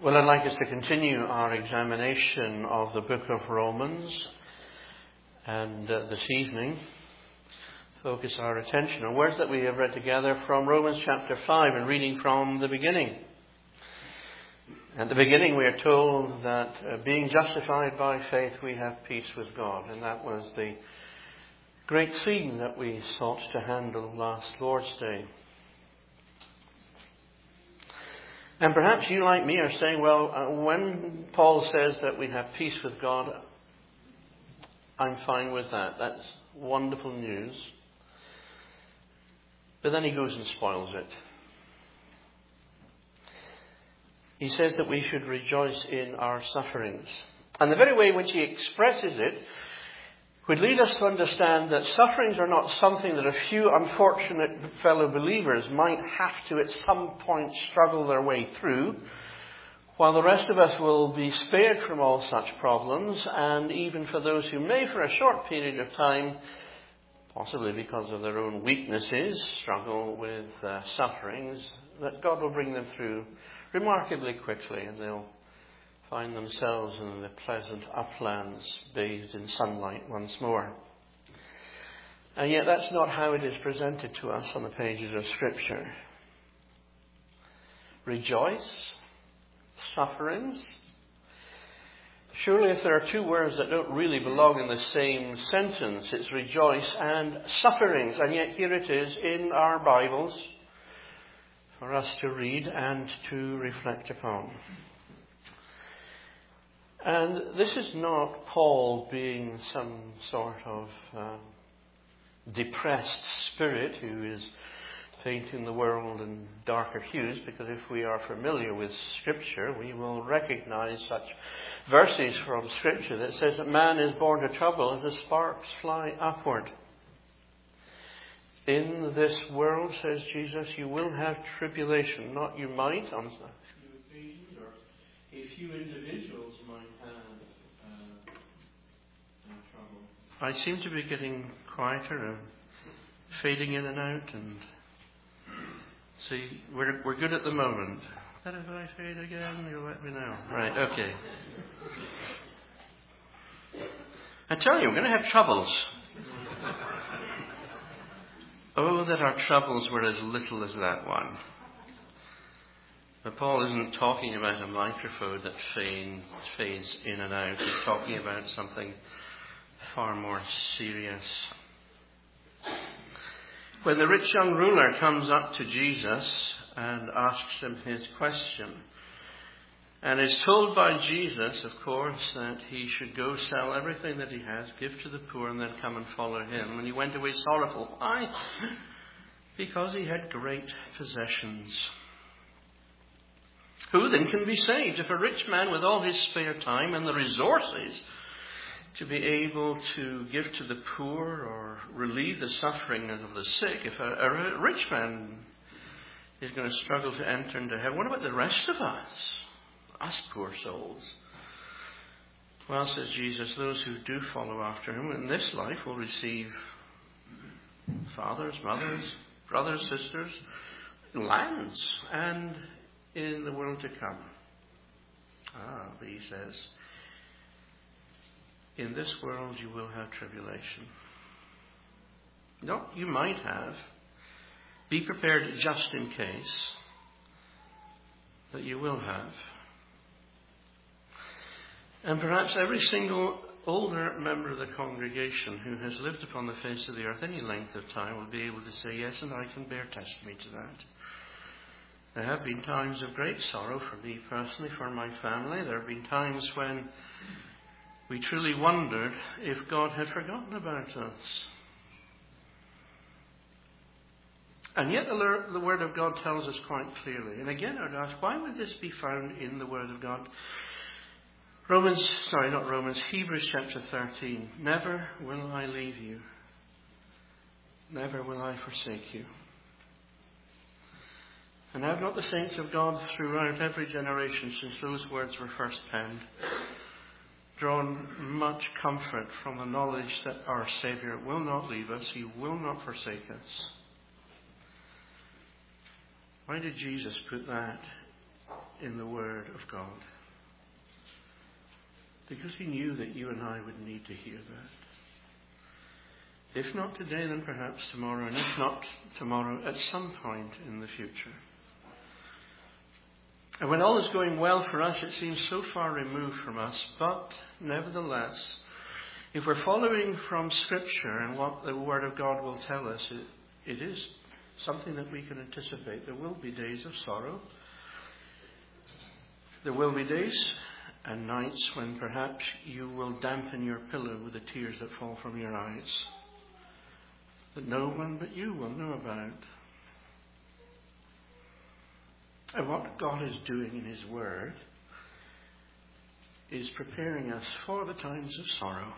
Well, I'd like us to continue our examination of the book of Romans, and this evening focus our attention on words that we have read together from Romans chapter 5 and reading from the beginning. At the beginning we are told that being justified by faith we have peace with God, and that was the great theme that we sought to handle last Lord's Day. And perhaps you, like me, are saying, well, when Paul says that we have peace with God, I'm fine with that. That's wonderful news. But then he goes and spoils it. He says that we should rejoice in our sufferings. And the very way in which he expresses it would lead us to understand that sufferings are not something that a few unfortunate fellow believers might have to at some point struggle their way through, while the rest of us will be spared from all such problems, and even for those who may for a short period of time, possibly because of their own weaknesses, struggle with sufferings, that God will bring them through remarkably quickly, and they'll find themselves in the pleasant uplands bathed in sunlight once more. And yet that's not how it is presented to us on the pages of Scripture. Rejoice, sufferings. Surely if there are two words that don't really belong in the same sentence, it's rejoice and sufferings. And yet here it is in our Bibles for us to read and to reflect upon. And this is not Paul being some sort of depressed spirit who is painting the world in darker hues, because if we are familiar with Scripture, we will recognize such verses from Scripture that says that man is born to trouble as the sparks fly upward. In this world, says Jesus, you will have tribulation. Not you might, on a few occasions, or a few individuals might have trouble. I seem to be getting quieter and fading in and out, and see, we're good at the moment. But if I fade again, you'll let me know. Right, okay. I tell you, we're going to have troubles. Oh, that our troubles were as little as that one. But Paul isn't talking about a microphone that fades in and out. He's talking about something far more serious. When the rich young ruler comes up to Jesus and asks him his question, and is told by Jesus, of course, that he should go sell everything that he has, give to the poor, and then come and follow him. And he went away sorrowful. Why? Because he had great possessions. Who then can be saved? If a rich man with all his spare time and the resources to be able to give to the poor or relieve the suffering of the sick, if a rich man is going to struggle to enter into heaven, what about the rest of us poor souls? Well, says Jesus, those who do follow after him in this life will receive fathers, mothers, brothers, sisters, lands, and in the world to come. But he says, in this world you will have tribulation. No, you might have. Be prepared just in case. But you will have. And perhaps every single older member of the congregation who has lived upon the face of the earth any length of time will be able to say, yes, and I can bear testimony to that. There have been times of great sorrow for me personally, for my family. There have been times when we truly wondered if God had forgotten about us. And yet the Word of God tells us quite clearly. And again, I would ask, why would this be found in the Word of God? Hebrews chapter 13. Never will I leave you. Never will I forsake you. And have not the saints of God throughout every generation since those words were first penned drawn much comfort from the knowledge that our Saviour will not leave us, he will not forsake us? Why did Jesus put that in the Word of God. Because he knew that you and I would need to hear that. If not today, then perhaps tomorrow, and if not tomorrow, at some point in the future. And when all is going well for us, it seems so far removed from us, but nevertheless, if we're following from Scripture and what the Word of God will tell us, it is something that we can anticipate. There will be days of sorrow. There will be days and nights when perhaps you will dampen your pillow with the tears that fall from your eyes, that no one but you will know about. And what God is doing in His Word is preparing us for the times of sorrow.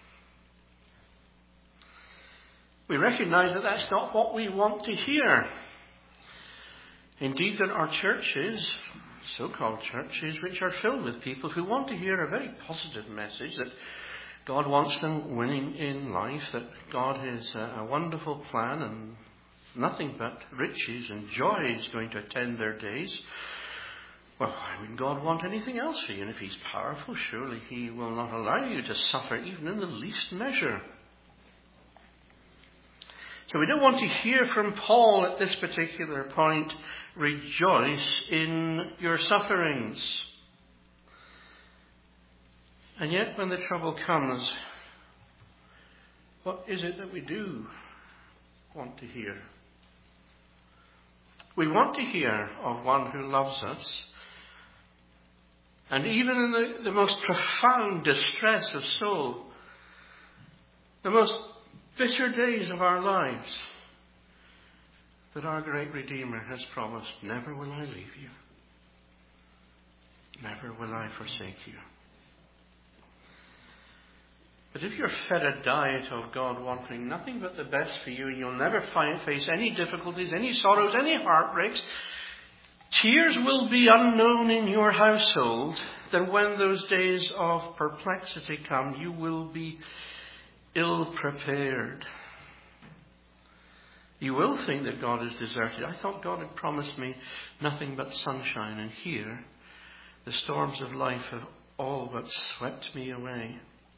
We recognize that that's not what we want to hear. Indeed, there are churches, so-called churches, which are filled with people who want to hear a very positive message that God wants them winning in life, that God is a wonderful plan and nothing but riches and joy is going to attend their days. Well, why would God want anything else for you? And if He's powerful, surely He will not allow you to suffer even in the least measure. So we don't want to hear from Paul at this particular point, rejoice in your sufferings. And yet when the trouble comes, what is it that we do want to hear? We want to hear of one who loves us. And even in the most profound distress of soul, the most bitter days of our lives, that our great Redeemer has promised, never will I leave you. Never will I forsake you. But if you're fed a diet of God wanting nothing but the best for you, and you'll never face any difficulties, any sorrows, any heartbreaks, tears will be unknown in your household, then when those days of perplexity come, you will be ill-prepared. You will think that God is deserted. I thought God had promised me nothing but sunshine, and here the storms of life have all but swept me away.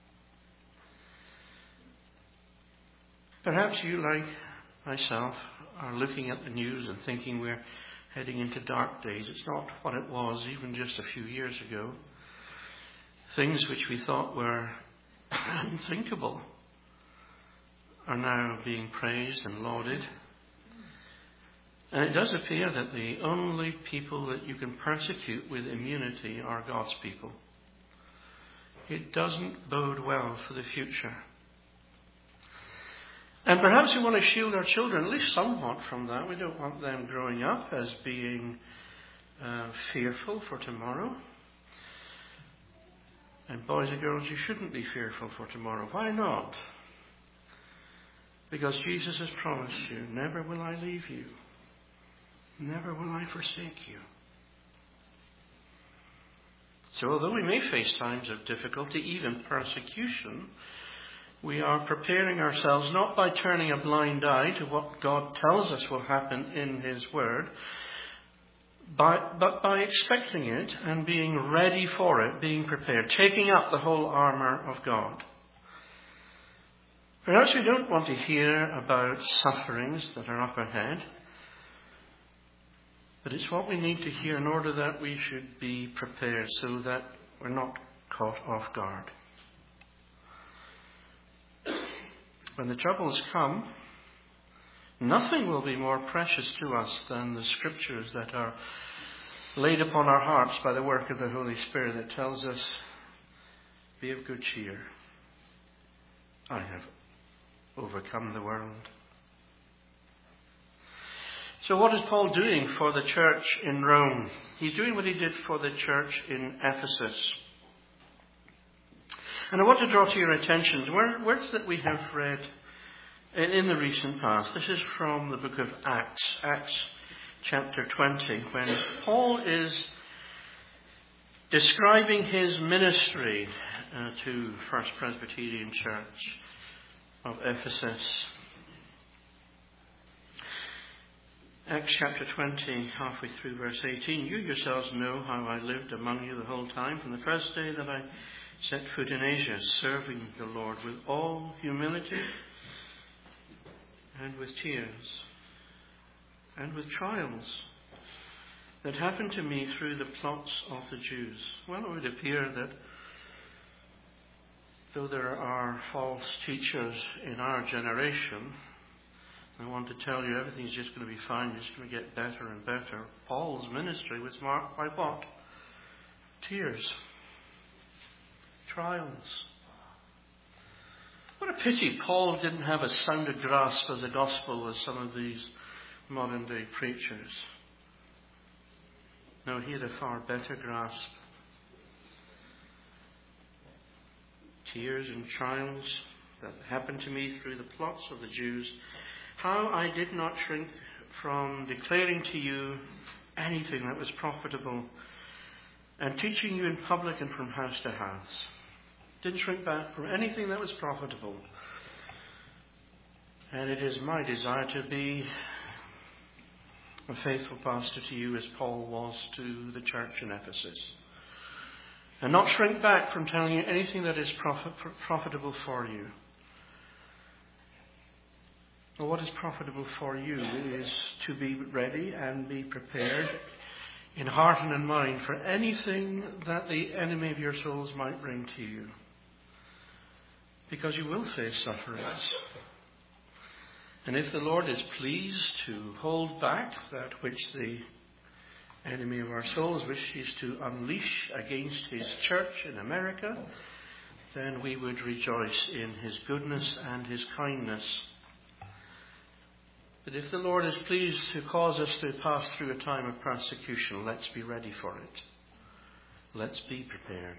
Perhaps you, like myself, are looking at the news and thinking we're heading into dark days. It's not what it was even just a few years ago. Things which we thought were unthinkable are now being praised and lauded. And it does appear that the only people that you can persecute with immunity are God's people. It doesn't bode well for the future. And perhaps we want to shield our children, at least somewhat, from that. We don't want them growing up as being fearful for tomorrow. And boys and girls, you shouldn't be fearful for tomorrow. Why not? Because Jesus has promised you, never will I leave you. Never will I forsake you. So although we may face times of difficulty, even persecution, we are preparing ourselves not by turning a blind eye to what God tells us will happen in His Word, but by expecting it and being ready for it, being prepared, taking up the whole armour of God. Perhaps we don't want to hear about sufferings that are up ahead, but it's what we need to hear in order that we should be prepared so that we're not caught off guard. When the troubles come, nothing will be more precious to us than the Scriptures that are laid upon our hearts by the work of the Holy Spirit that tells us, be of good cheer. I have overcome the world. So what is Paul doing for the church in Rome? He's doing what he did for the church in Ephesus. And I want to draw to your attention words that we have read in the recent past. This is from the book of Acts, Acts chapter 20, when Paul is describing his ministry to First Presbyterian Church of Ephesus. Acts chapter 20, halfway through verse 18. You yourselves know how I lived among you the whole time, from the first day that I set foot in Asia, serving the Lord with all humility and with tears and with trials that happened to me through the plots of the Jews. Well, it would appear that though there are false teachers in our generation, I want to tell you everything's just going to be fine, it's going to get better and better. Paul's ministry was marked by what? Tears. Trials. What a pity Paul didn't have as sound a grasp of the gospel as some of these modern day preachers. No, he had a far better grasp. Tears and trials that happened to me through the plots of the Jews. How I did not shrink from declaring to you anything that was profitable and teaching you in public and from house to house. Didn't shrink back from anything that was profitable. And it is my desire to be a faithful pastor to you as Paul was to the church in Ephesus. And not shrink back from telling you anything that is profitable for you. Well, what is profitable for you is to be ready and be prepared in heart and in mind for anything that the enemy of your souls might bring to you. Because you will face sufferings. And if the Lord is pleased to hold back that which the enemy of our souls wishes to unleash against his church in America, then we would rejoice in his goodness and his kindness. But if the Lord is pleased to cause us to pass through a time of persecution, let's be ready for it. Let's be prepared.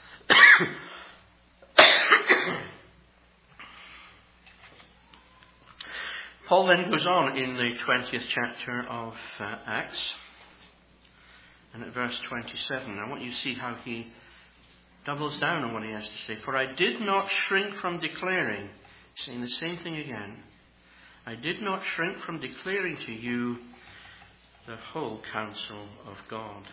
Paul then goes on in the 20th chapter of Acts, and at verse 27. I want you to see how he doubles down on what he has to say. For I did not shrink from declaring, saying the same thing again, I did not shrink from declaring to you the whole counsel of God.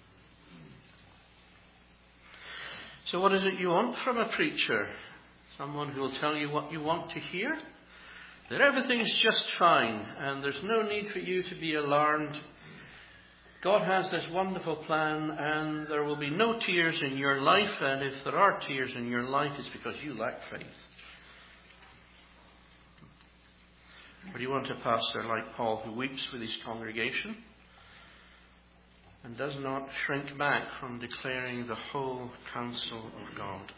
So what is it you want from a preacher? Someone who will tell you what you want to hear? That everything's just fine and there's no need for you to be alarmed. God has this wonderful plan and there will be no tears in your life, and if there are tears in your life, it's because you lack faith. Or do you want a pastor like Paul who weeps with his congregation and does not shrink back from declaring the whole counsel of God?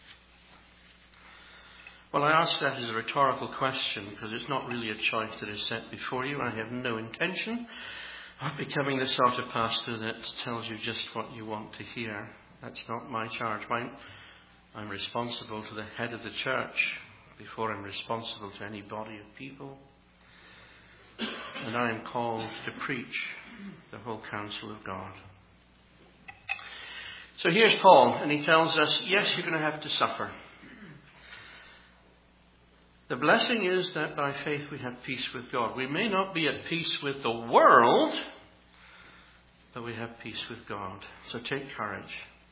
Well, I ask that as a rhetorical question because it's not really a choice that is set before you. I have no intention of becoming the sort of pastor that tells you just what you want to hear. That's not my charge. I'm responsible to the head of the church before I'm responsible to any body of people. And I am called to preach the whole counsel of God. So here's Paul, and he tells us, yes, you're going to have to suffer. The blessing is that by faith we have peace with God. We may not be at peace with the world, but we have peace with God. So take courage.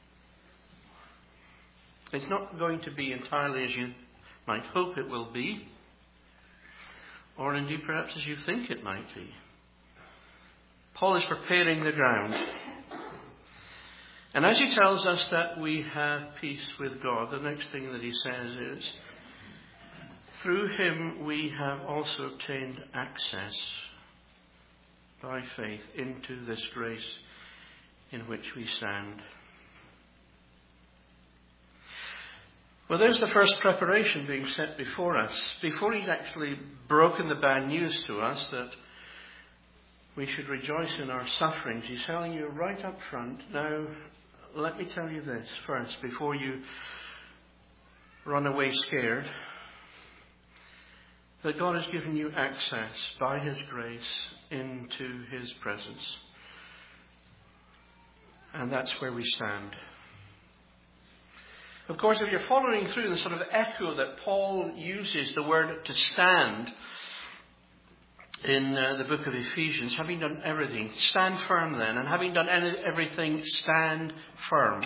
It's not going to be entirely as you might hope it will be, or indeed perhaps as you think it might be. Paul is preparing the ground. And as he tells us that we have peace with God, the next thing that he says is, through him we have also obtained access by faith into this grace in which we stand. Well, there's the first preparation being set before us. Before he's actually broken the bad news to us that we should rejoice in our sufferings, he's telling you right up front, now let me tell you this first, before you run away scared, that God has given you access by his grace into his presence. And that's where we stand. Of course, if you're following through the sort of echo that Paul uses, the word to stand, in the book of Ephesians, having done everything, stand firm then, and having done everything, stand firm.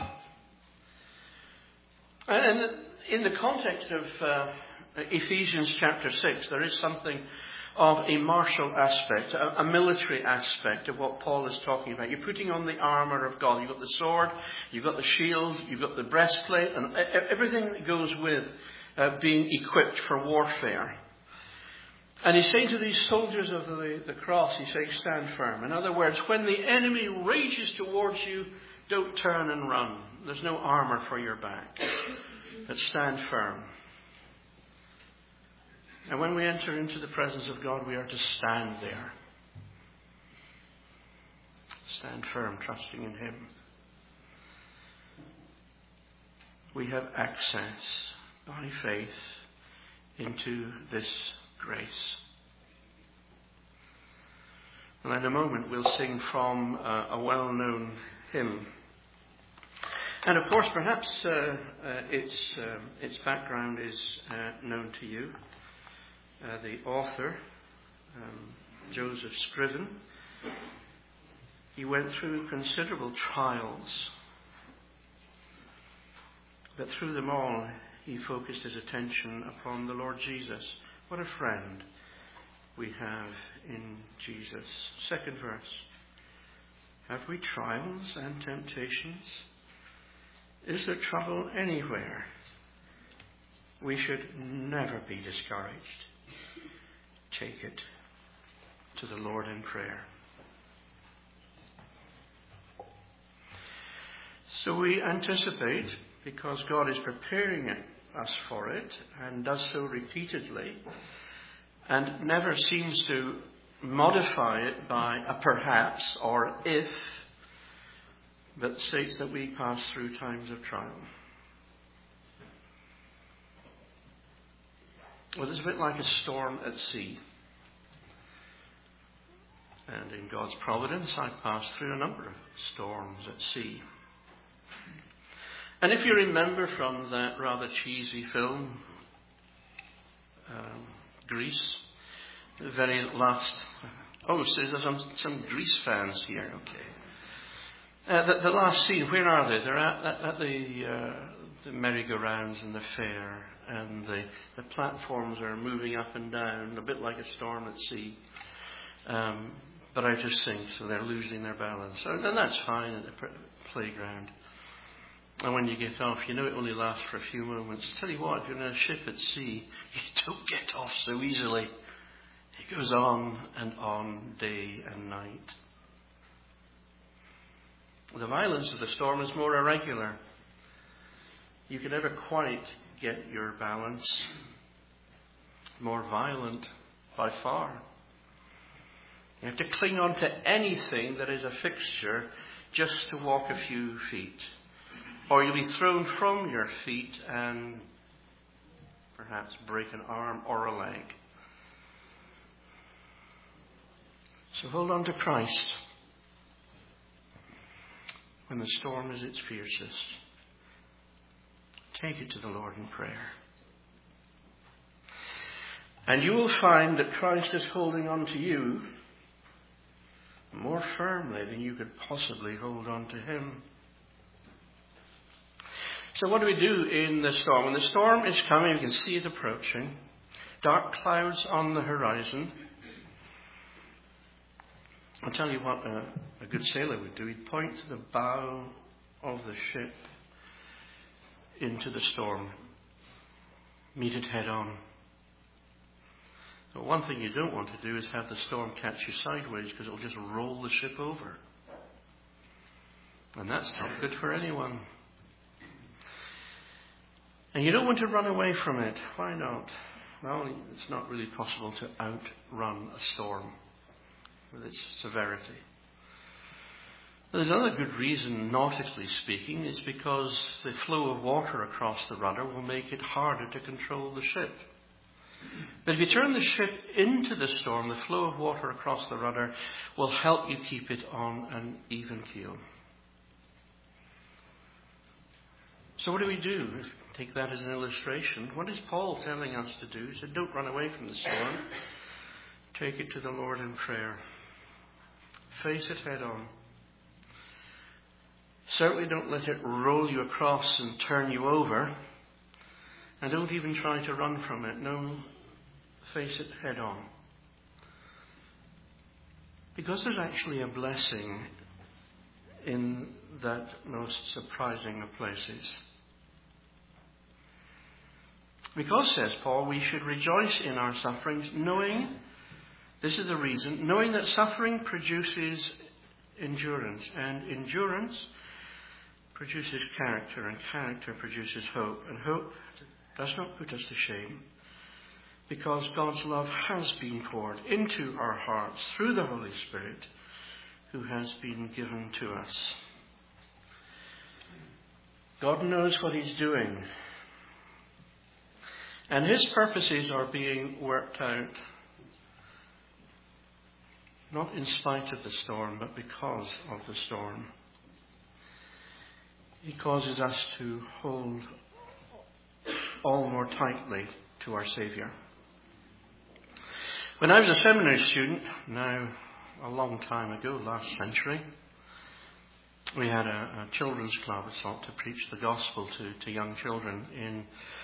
And in the context of Ephesians chapter 6, there is something of a martial aspect, a military aspect of what Paul is talking about. You're putting on the armour of God. You've got the sword, you've got the shield, you've got the breastplate, and everything that goes with being equipped for warfare. And he's saying to these soldiers of the cross, he's saying, stand firm. In other words, when the enemy rages towards you, don't turn and run. There's no armour for your back. But stand firm. And when we enter into the presence of God, we are to stand there. Stand firm, trusting in Him. We have access by faith into this grace. And in a moment we'll sing from a well-known hymn. And of course, perhaps its background is known to you. The author, Joseph Scriven, he went through considerable trials, but through them all he focused his attention upon the Lord Jesus. What a friend we have in Jesus. Second verse. Have we trials and temptations? Is there trouble anywhere? We should never be discouraged. Take it to the Lord in prayer. So we anticipate, because God is preparing us for it, and does so repeatedly, and never seems to modify it by a perhaps or if, but states that we pass through times of trial. Well, it's a bit like a storm at sea. And in God's providence, I've passed through a number of storms at sea. And if you remember from that rather cheesy film, Grease, the very last... Oh, so there's some Grease fans here, okay. The last scene, where are they? They're at the merry-go-rounds in the fair, and the platforms are moving up and down, a bit like a storm at sea, but out of sync, so they're losing their balance. And that's fine at the playground. And when you get off, you know it only lasts for a few moments. Tell you what, if you're in a ship at sea, you don't get off so easily. It goes on and on, day and night. The violence of the storm is more irregular. You can never quite get your balance. More violent by far. You have to cling on to anything that is a fixture just to walk a few feet. Or you'll be thrown from your feet and perhaps break an arm or a leg. So hold on to Christ when the storm is its fiercest. Take it to the Lord in prayer. And you will find that Christ is holding on to you more firmly than you could possibly hold on to Him. So what do we do in the storm? When the storm is coming, we can see it approaching. Dark clouds on the horizon. I'll tell you what a good sailor would do. He'd point to the bow of the ship into the storm. Meet it head on. But one thing you don't want to do is have the storm catch you sideways, because it'll just roll the ship over. And that's not good for anyone. And you don't want to run away from it. Why not? Well, it's not really possible to outrun a storm with its severity. There's another good reason, nautically speaking, is because the flow of water across the rudder will make it harder to control the ship. But if you turn the ship into the storm, the flow of water across the rudder will help you keep it on an even keel. So what do we do? Take that as an illustration. What is Paul telling us to do? He said, don't run away from the storm. Take it to the Lord in prayer. Face it head on. Certainly don't let it roll you across and turn you over. And don't even try to run from it. No, face it head on. Because there's actually a blessing in that most surprising of places. Because, says Paul, we should rejoice in our sufferings, knowing, this is the reason, knowing that suffering produces endurance, and endurance produces character, and character produces hope, and hope does not put us to shame, because God's love has been poured into our hearts through the Holy Spirit who has been given to us. God knows what He's doing, and His purposes are being worked out, not in spite of the storm, but because of the storm. He causes us to hold all more tightly to our Saviour. When I was a seminary student, now a long time ago, last century, we had a children's club sought to preach the gospel to young children in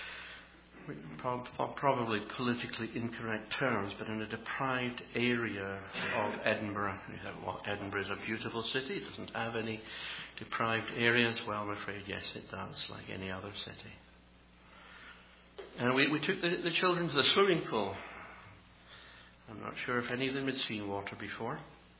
probably politically incorrect terms, but in a deprived area of Edinburgh. You thought, well, Edinburgh is a beautiful city. It doesn't have any deprived areas. Well, I'm afraid, yes, it does, like any other city. And we took the children to the swimming pool. I'm not sure if any of them had seen water before.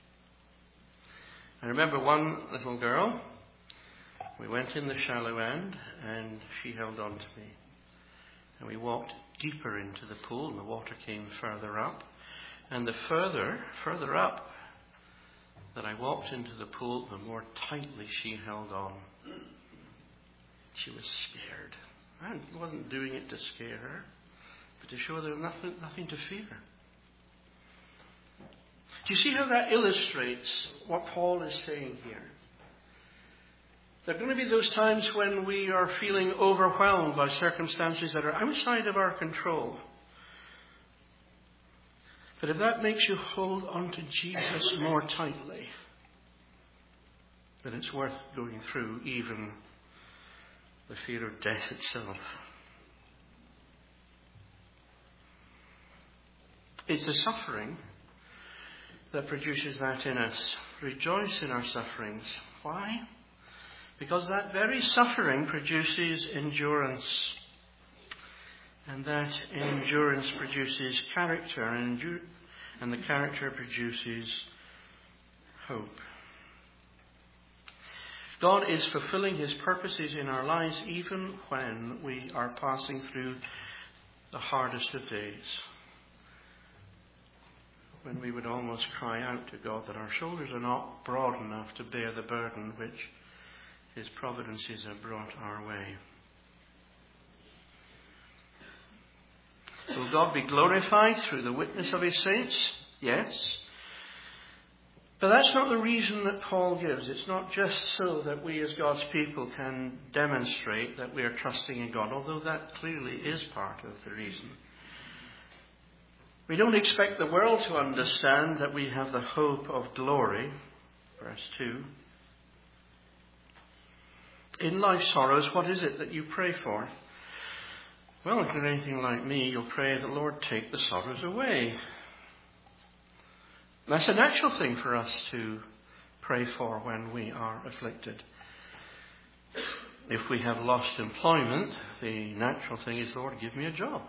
I remember one little girl. We went in the shallow end, and she held on to me. And we walked deeper into the pool, and the water came further up. And the further up that I walked into the pool, the more tightly she held on. She was scared. I wasn't doing it to scare her, but to show there was nothing to fear. Do you see how that illustrates what Paul is saying here? There are going to be those times when we are feeling overwhelmed by circumstances that are outside of our control. But if that makes you hold on to Jesus more tightly, then it's worth going through even the fear of death itself. It's the suffering that produces that in us. Rejoice in our sufferings. Why? Because that very suffering produces endurance. And that endurance produces character. And the character produces hope. God is fulfilling His purposes in our lives even when we are passing through the hardest of days. When we would almost cry out to God that our shoulders are not broad enough to bear the burden which His providences have brought our way. Will God be glorified through the witness of His saints? Yes. But that's not the reason that Paul gives. It's not just so that we as God's people can demonstrate that we are trusting in God, although that clearly is part of the reason. We don't expect the world to understand that we have the hope of glory. Verse 2. In life's sorrows, what is it that you pray for? Well, if you're anything like me, you'll pray that, Lord, take the sorrows away. That's a natural thing for us to pray for when we are afflicted. If we have lost employment, the natural thing is, Lord, give me a job.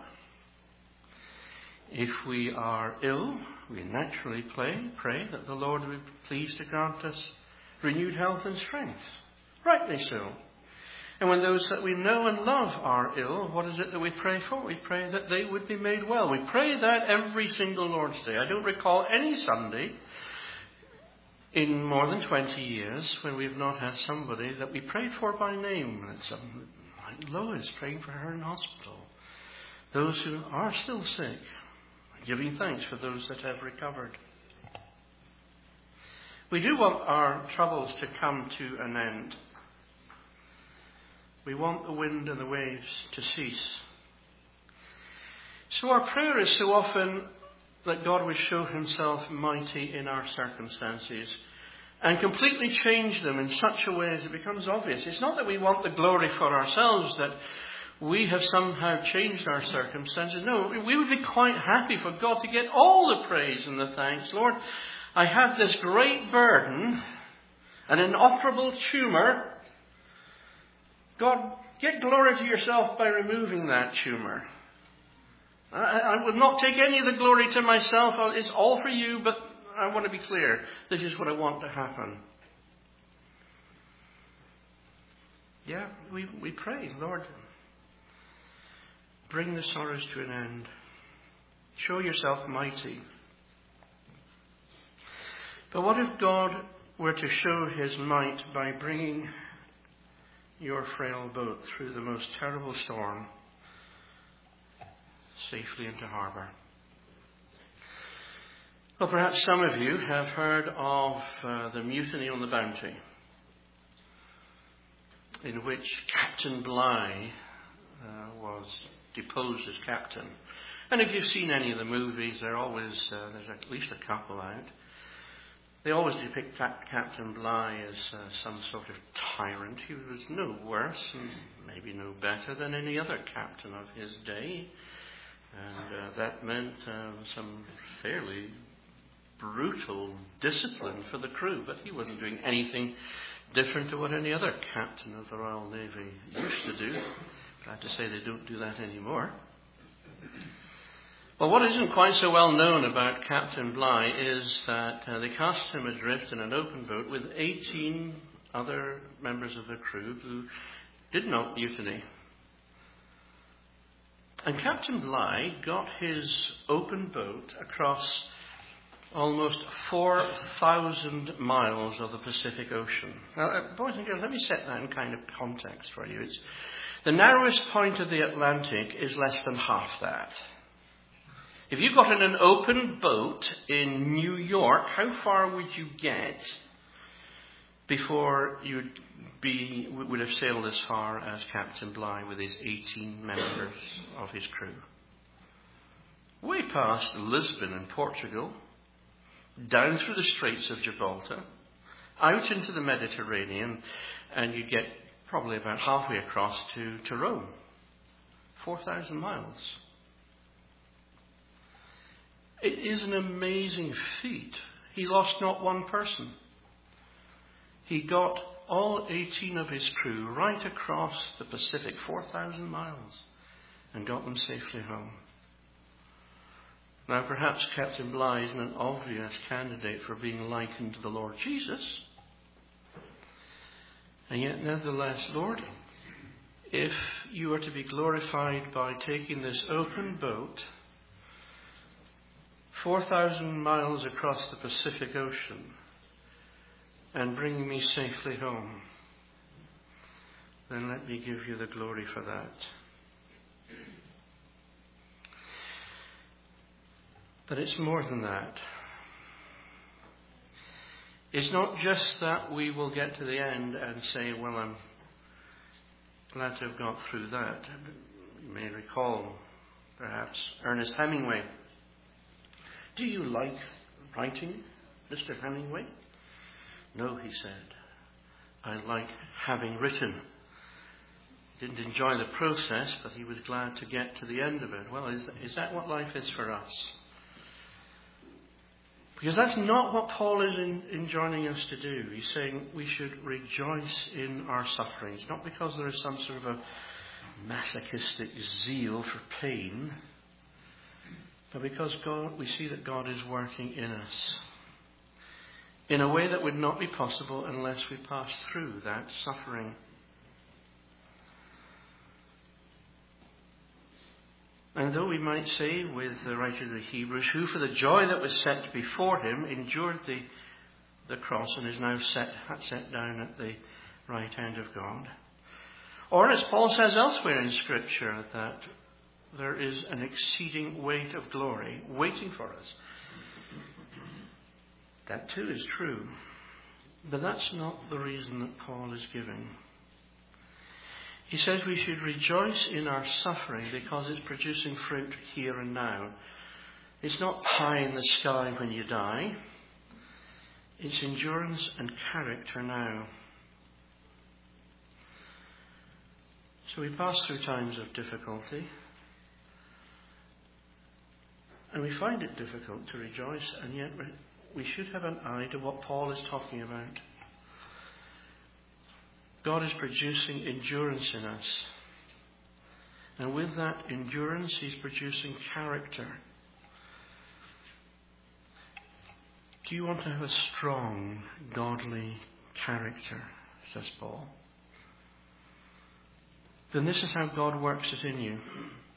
If we are ill, we naturally pray that the Lord would be pleased to grant us renewed health and strength. Rightly so. And when those that we know and love are ill, what is it that we pray for? We pray that they would be made well. We pray that every single Lord's Day. I don't recall any Sunday in more than 20 years when we've not had somebody that we prayed for by name. Like Lois, praying for her in hospital. Those who are still sick, giving thanks for those that have recovered. We do want our troubles to come to an end. We want the wind and the waves to cease. So our prayer is so often, that God would show himself mighty in our circumstances and completely change them in such a way as it becomes obvious. It's not that we want the glory for ourselves, that we have somehow changed our circumstances. No, we would be quite happy for God to get all the praise and the thanks. Lord, I have this great burden, an inoperable tumour. God, get glory to yourself by removing that tumour. I will not take any of the glory to myself. It's all for you, but I want to be clear. This is what I want to happen. Yeah, we pray, Lord, bring the sorrows to an end. Show yourself mighty. But what if God were to show his might by bringing your frail boat through the most terrible storm safely into harbour? Well, perhaps some of you have heard of the mutiny on the Bounty, in which Captain Bligh was deposed as captain. And if you've seen any of the movies, there's at least a couple out. They always depict Captain Bligh as some sort of tyrant. He was no worse and maybe no better than any other captain of his day. And that meant some fairly brutal discipline for the crew. But he wasn't doing anything different to what any other captain of the Royal Navy used to do. Glad to say they don't do that anymore. Well, what isn't quite so well known about Captain Bligh is that they cast him adrift in an open boat with 18 other members of the crew who did not mutiny. And Captain Bligh got his open boat across almost 4,000 miles of the Pacific Ocean. Now, boys and girls, let me set that in kind of context for you. The narrowest point of the Atlantic is less than half that. If you got in an open boat in New York, how far would you get before you would have sailed as far as Captain Bligh with his 18 members of his crew? Way past Lisbon in Portugal, down through the Straits of Gibraltar, out into the Mediterranean, and you get probably about halfway across to Rome. 4,000 miles. It is an amazing feat. He lost not one person. He got all 18 of his crew right across the Pacific, 4,000 miles, and got them safely home. Now, perhaps Captain Bligh isn't an obvious candidate for being likened to the Lord Jesus. And yet, nevertheless, Lord, if you are to be glorified by taking this open boat 4,000 miles across the Pacific Ocean and bringing me safely home, then let me give you the glory for that. But it's more than that. It's not just that we will get to the end and say, well, I'm glad to have got through that. You may recall, perhaps, Ernest Hemingway. Do you like writing, Mr. Hemingway? No, he said. I like having written. He didn't enjoy the process, but he was glad to get to the end of it. Well, is that what life is for us? Because that's not what Paul is enjoining us to do. He's saying we should rejoice in our sufferings, not because there is some sort of a masochistic zeal for pain, but because we see that God is working in us in a way that would not be possible unless we pass through that suffering. And though we might say with the writer of the Hebrews, who for the joy that was set before him endured the cross and is now set down at the right hand of God. Or as Paul says elsewhere in Scripture, that there is an exceeding weight of glory waiting for us. That too is true. But that's not the reason that Paul is giving. He says we should rejoice in our suffering because it's producing fruit here and now. It's not pie in the sky when you die. It's endurance and character now. So we pass through times of difficulty. And we find it difficult to rejoice, and yet we should have an eye to what Paul is talking about. God is producing endurance in us. And with that endurance, He's producing character. Do you want to have a strong, godly character, says Paul? Then this is how God works it in you.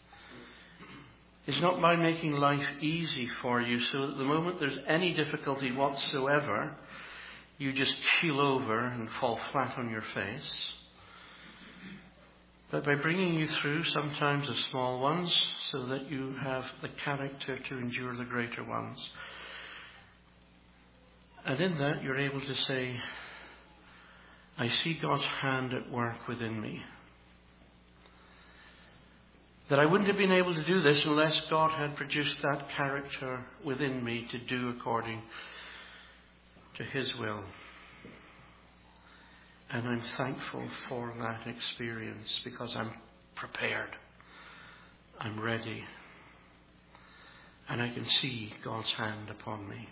It's not by making life easy for you so that the moment there's any difficulty whatsoever, you just keel over and fall flat on your face. But by bringing you through sometimes the small ones so that you have the character to endure the greater ones. And in that you're able to say, I see God's hand at work within me. That I wouldn't have been able to do this unless God had produced that character within me to do according to His will. And I'm thankful for that experience because I'm prepared. I'm ready. And I can see God's hand upon me.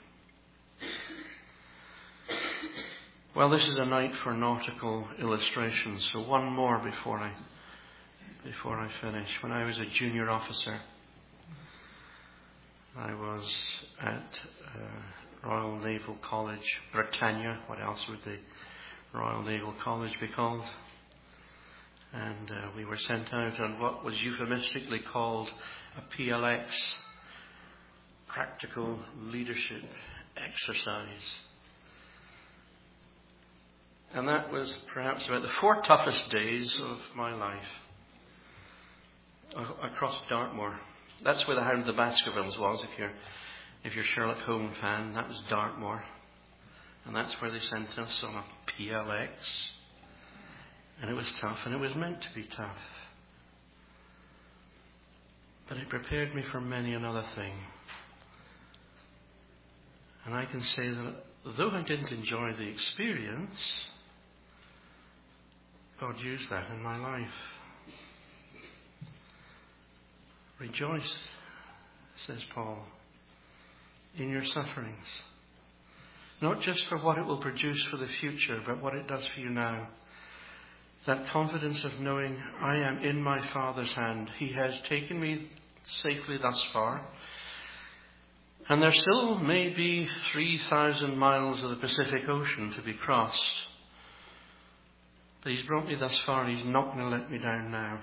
Well, this is a night for nautical illustrations, so one more before I finish. When I was a junior officer, I was at Royal Naval College, Britannia. What else would the Royal Naval College be called? And we were sent out on what was euphemistically called a PLX, Practical Leadership Exercise. And that was perhaps about the 4 toughest days of my life. Across Dartmoor. That's where the Hound of the Baskervilles was, if you're a Sherlock Holmes fan. That was Dartmoor. And that's where they sent us on a PLX. And it was tough, and it was meant to be tough. But it prepared me for many another thing. And I can say that though I didn't enjoy the experience, God used that in my life. Rejoice, says Paul, in your sufferings. Not just for what it will produce for the future, but what it does for you now. That confidence of knowing I am in my Father's hand. He has taken me safely thus far. And there still may be 3,000 miles of the Pacific Ocean to be crossed. But He's brought me thus far and He's not going to let me down now.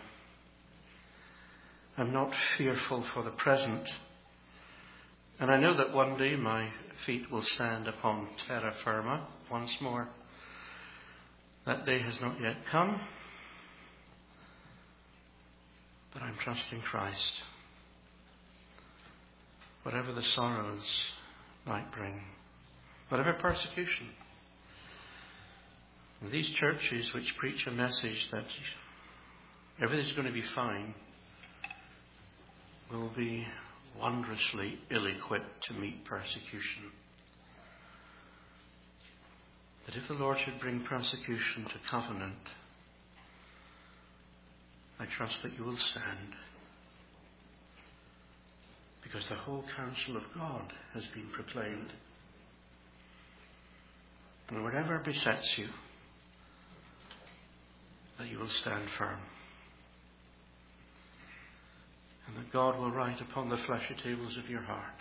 I'm not fearful for the present. And I know that one day my feet will stand upon terra firma once more. That day has not yet come. But I'm trusting Christ. Whatever the sorrows might bring. Whatever persecution. And these churches which preach a message that everything's going to be fine will be wondrously ill-equipped to meet persecution. That if the Lord should bring persecution to covenant, I trust that you will stand. Because the whole counsel of God has been proclaimed. And whatever besets you, that you will stand firm. And that God will write upon the fleshy tables of your heart,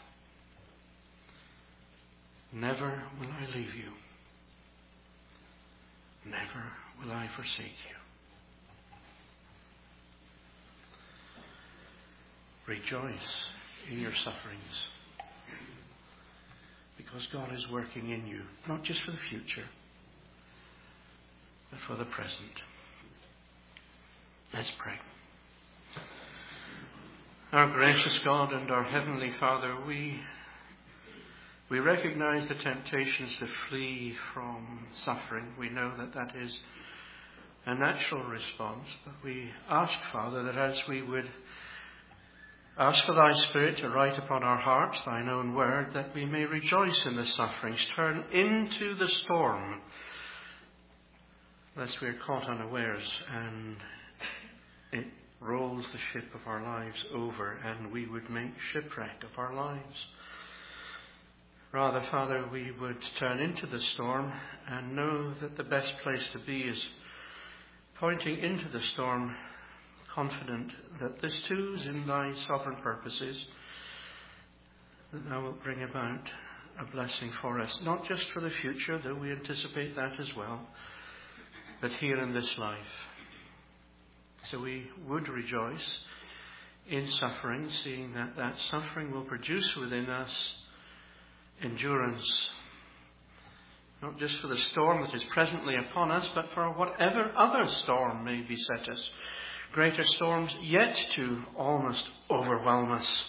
never will I leave you. Never will I forsake you. Rejoice in your sufferings. Because God is working in you, not just for the future, but for the present. Let's pray. Our gracious God and our Heavenly Father, we recognize the temptations to flee from suffering. We know that that is a natural response, but we ask, Father, that as we would Ask for thy Spirit to write upon our hearts thine own word, that we may rejoice in the sufferings, turn into the storm, lest we are caught unawares and it rolls the ship of our lives over and we would make shipwreck of our lives. Rather, Father, we would turn into the storm and know that the best place to be is pointing into the storm, confident that this too is in thy sovereign purposes, that thou wilt bring about a blessing for us, not just for the future, though we anticipate that as well, but here in this life. So we would rejoice in suffering, seeing that that suffering will produce within us endurance, not just for the storm that is presently upon us, but for whatever other storm may beset us. Greater storms yet to almost overwhelm us.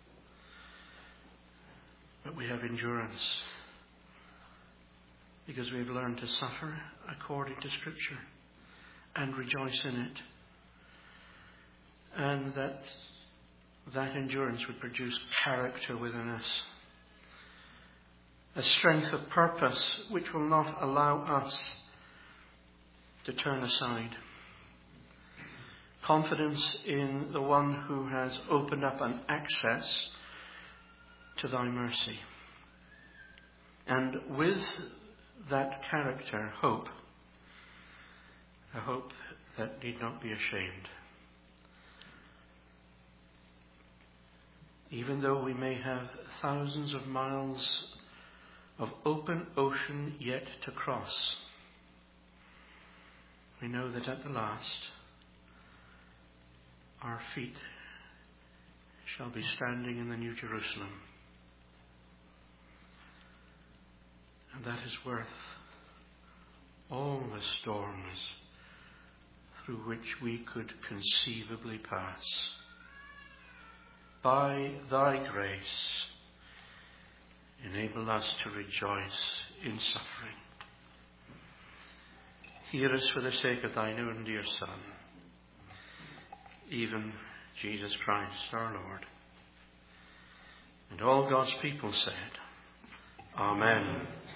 But we have endurance because we have learned to suffer according to Scripture and rejoice in it. And that endurance would produce character within us. A strength of purpose which will not allow us to turn aside. Confidence in the one who has opened up an access to thy mercy. And with that character, hope. A hope that need not be ashamed. Even though we may have thousands of miles of open ocean yet to cross, we know that at the last our feet shall be standing in the New Jerusalem. And that is worth all the storms through which we could conceivably pass. By thy grace, enable us to rejoice in suffering. Hear us for the sake of thine own dear Son, even Jesus Christ our Lord. And all God's people said, Amen.